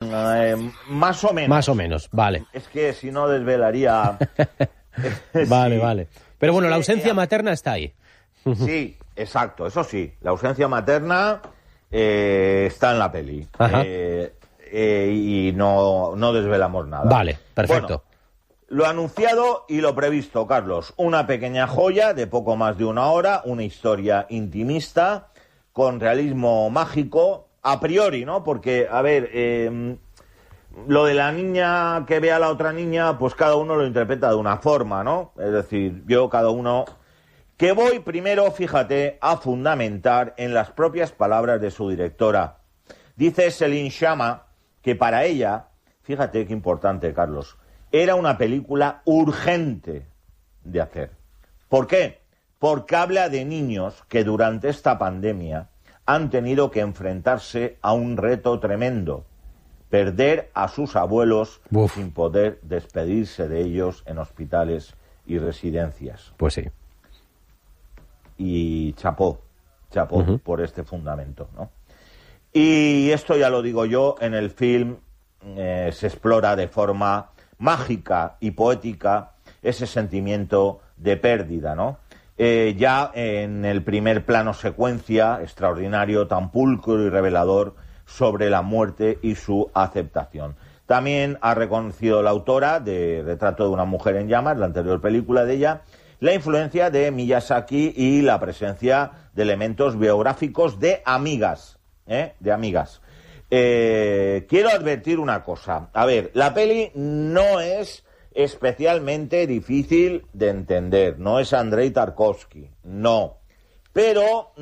Más o menos. Más o menos, vale. Es que si no desvelaría... Vale, sí. vale. Pero bueno, la ausencia materna está ahí. Sí, exacto, eso sí. La ausencia materna está en la peli. Y no desvelamos nada. Vale, perfecto. Bueno, lo anunciado y lo previsto, Carlos. Una pequeña joya de poco más de 1 hora, una historia intimista, con realismo mágico, a priori, ¿no? Porque, a ver, lo de la niña que ve a la otra niña, pues cada uno lo interpreta de una forma, ¿no? Es decir, cada uno... Que voy primero, fíjate, a fundamentar en las propias palabras de su directora. Dice Céline Sciamma que para ella, fíjate qué importante, Carlos, era una película urgente de hacer. ¿Por qué? Porque habla de niños que durante esta pandemia han tenido que enfrentarse a un reto tremendo: perder a sus abuelos sin poder despedirse de ellos en hospitales y residencias. Pues sí. Y chapó por este fundamento, ¿no? Y esto ya lo digo yo, en el film se explora de forma mágica y poética ese sentimiento de pérdida, ¿no? Ya en el primer plano secuencia extraordinario, tan pulcro y revelador sobre la muerte y su aceptación. También ha reconocido la autora de Retrato de una mujer en llamas, la anterior película de ella, la influencia de Miyazaki y la presencia de elementos biográficos de amigas. Quiero advertir una cosa. A ver, la peli no es especialmente difícil de entender, no es Andrei Tarkovsky, no. Pero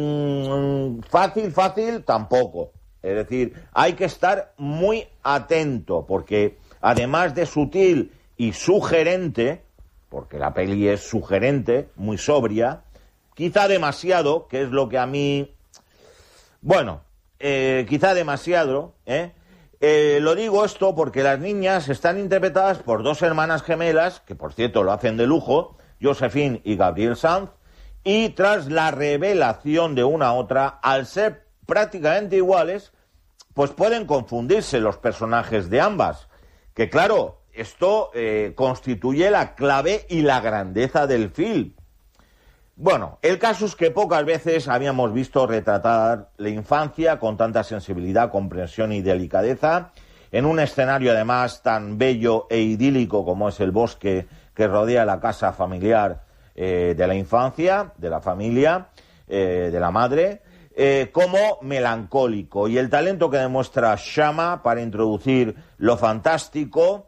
fácil tampoco. Es decir, hay que estar muy atento, porque además de sutil y sugerente, porque la peli es sugerente, muy sobria, quizá demasiado, que es lo que a mí... Bueno, quizá demasiado, lo digo esto porque las niñas están interpretadas por 2 hermanas gemelas, que por cierto lo hacen de lujo, Josephine y Gabrielle Sanz, y tras la revelación de una a otra, al ser prácticamente iguales, pues pueden confundirse los personajes de ambas, que claro, esto constituye la clave y la grandeza del film. Bueno, el caso es que pocas veces habíamos visto retratar la infancia con tanta sensibilidad, comprensión y delicadeza, en un escenario además tan bello e idílico como es el bosque que rodea la casa familiar de la infancia, de la familia, de la madre, como melancólico. Y el talento que demuestra Sciamma para introducir lo fantástico,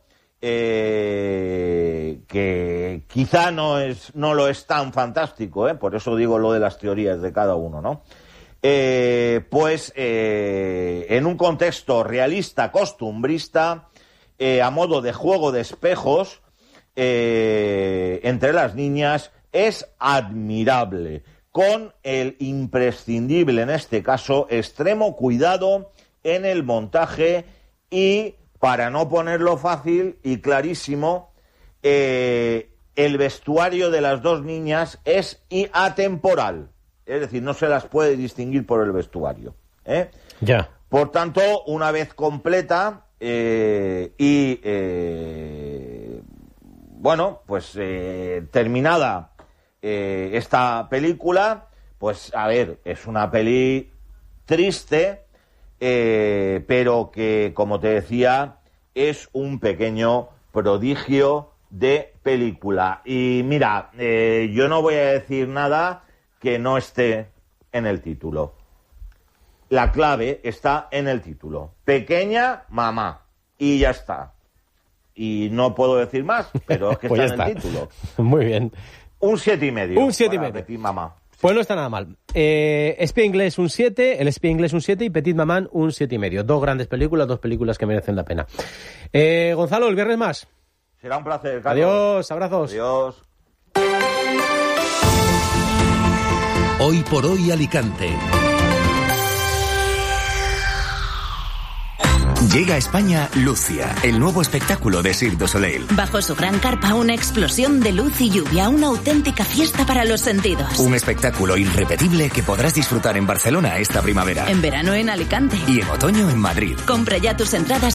que quizá no lo es tan fantástico, por eso digo lo de las teorías de cada uno, ¿no? En un contexto realista, costumbrista, a modo de juego de espejos entre las niñas, es admirable, con el imprescindible, en este caso, extremo cuidado en el montaje y, para no ponerlo fácil y clarísimo, el vestuario de las 2 niñas es atemporal. Es decir, no se las puede distinguir por el vestuario. Ya. Por tanto, una vez completa terminada esta película, pues a ver, es una peli triste, pero que, como te decía, es un pequeño prodigio de película. Y mira, yo no voy a decir nada que no esté en el título. La clave está en el título. Pequeña mamá. Y ya está. Y no puedo decir más, pero es que pues está en el título. Muy bien. Un 7,5. Un 7,5. Petit Mamá. Pues no está nada mal. Espía inglés un 7, El espía inglés un 7 y Petit Maman un 7,5. 2 grandes películas, 2 películas que merecen la pena. Gonzalo, el viernes más. Será un placer, Carlos. Adiós, abrazos. Adiós. Hoy por hoy Alicante. Llega a España Lucia, el nuevo espectáculo de Cirque du Soleil. Bajo su gran carpa, una explosión de luz y lluvia, una auténtica fiesta para los sentidos. Un espectáculo irrepetible que podrás disfrutar en Barcelona esta primavera. En verano en Alicante. Y en otoño en Madrid. Compra ya tus entradas